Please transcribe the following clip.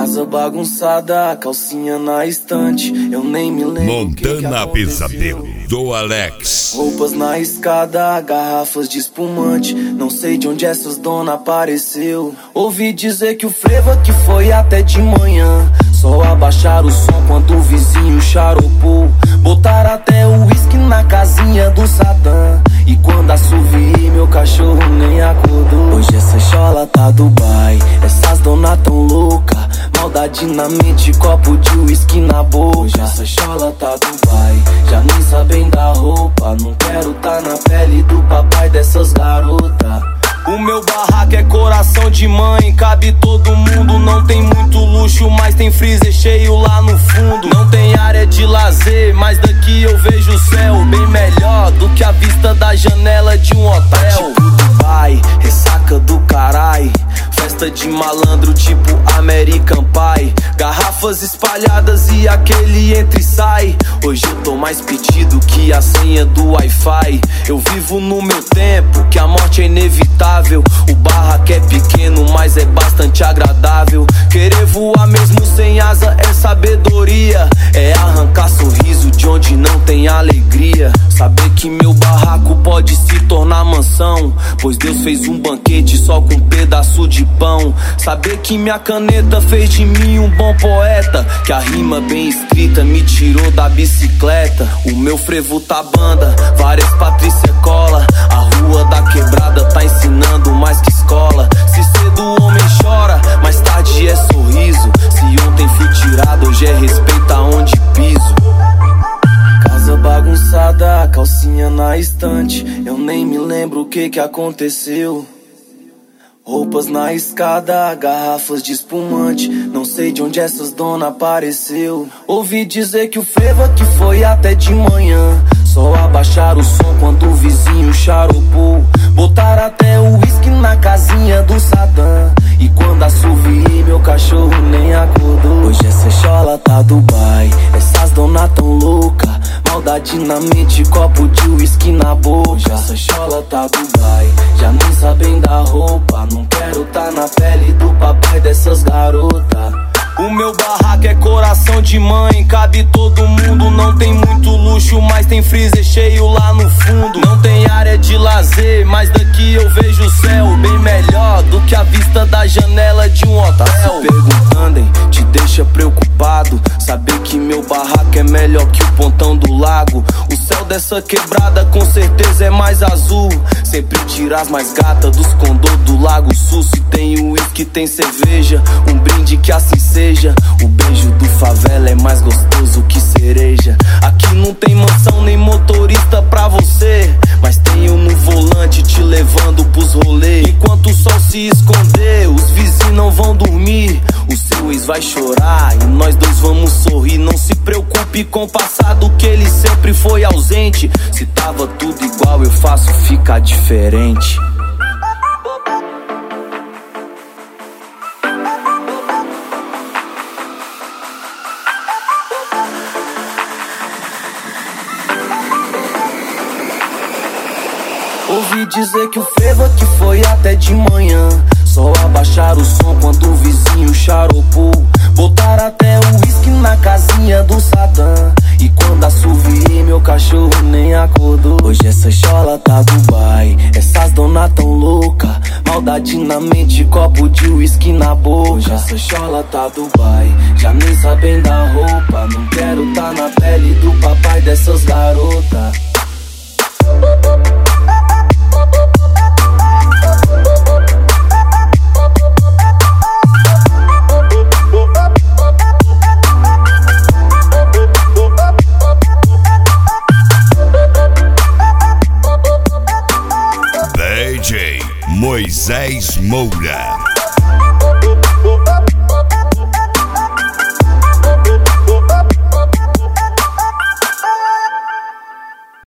Casa bagunçada, calcinha na estante. Eu nem me lembro. Montana Pesadelo, do Alex. Roupas na escada, garrafas de espumante. Não sei de onde essas dona apareceu. Ouvi dizer que o frevo aqui foi até de manhã. Só abaixaram o som quando o vizinho charopou. Botaram até o uísque na casinha do Sadam. E quando assoviei, meu cachorro nem acordou. Hoje essa chola tá Dubai, essas dona tão louca. Maldade na mente, copo de uísque na boca. Hoje essa chola tá Dubai, já nem sabem da roupa. Não quero tá na pele do papai dessas garotas. O meu barraco é coração de mãe, cabe todo mundo. Não tem muito luxo, mas tem freezer cheio lá no fundo. Não tem área de lazer, mas daqui eu vejo o céu bem melhor do que a vista da janela de um hotel. Tipo Dubai, ressaca do carai. Festa de malandro tipo American Pie. Garrafas espalhadas e aquele entra e sai. Hoje eu tô mais pedido que a senha do Wi-Fi. Eu vivo no meu tempo, que a morte é inevitável. O barraco é pequeno, mas é bastante agradável. Querer voar mesmo sem asa é sabedoria. É arrancar sorriso de onde não tem alegria. Saber que meu barraco pode se tornar mansão, pois Deus fez um banquete só com um pedaço de pão. Saber que minha caneta fez de mim um bom poeta, que a rima bem escrita me tirou da bicicleta. O meu frevo tá banda, várias Patrícia cola. A rua da quebrada tá ensinando mais que escola. Se cedo o homem chora, mais tarde é sorriso. Se ontem fui tirado, hoje é respeito aonde piso. Casa bagunçada, calcinha na estante. Eu nem me lembro o que aconteceu. Roupas na escada, garrafas de espumante. Não sei de onde essas dona apareceu. Ouvi dizer que o frevo aqui foi até de manhã. Só abaixaram o som quando o vizinho charopou. Botaram até o uísque na casinha do Sadam. E quando assoviei, meu cachorro nem acordou. Hoje essa chola tá Dubai, essas dona tão louca. Maldade na mente, copo de uísque na boca. Hoje essa chola tá Dubai, já nem sabem da roupa. Não quero tá na pele do papai dessas garotas. O meu barraco é coração de mãe, cabe todo mundo. Não tem muito luxo, mas tem freezer cheio lá no fundo. Não tem área de lazer, mas daqui eu vejo o céu bem melhor do que a vista da janela de um hotel. Tá se perguntando, hein? Te deixa preocupado saber que meu barraco é melhor que o pontão do lago. O céu dessa quebrada com certeza é mais azul. Sempre tira as mais gatas dos condô do Lago Sul. Se tem uísque, tem cerveja, um brinde que assim seja. O beijo do favela é mais gostoso que cereja. Aqui não tem mansão nem motorista pra você, mas tenho no volante te levando pros rolês. Enquanto o sol se esconder, os vizinhos não vão dormir. O seu ex vai chorar e nós dois vamos sorrir. Não se preocupe com o passado, que ele sempre foi ausente. Se tava tudo igual, eu faço ficar diferente. Ouvi dizer que o frevo aqui foi até de manhã. Só abaixaram o som quando o vizinho charopou. Botaram até o uísque na casinha do Sadam. E quando assoviei, meu cachorro nem acordou. Hoje essa chola tá Dubai, essas dona tão louca. Maldade na mente, copo de uísque na boca. Hoje essa chola tá Dubai, já nem sabem da roupa. Não quero tá na pele do papai dessas garotas. DJ Moisés Moura.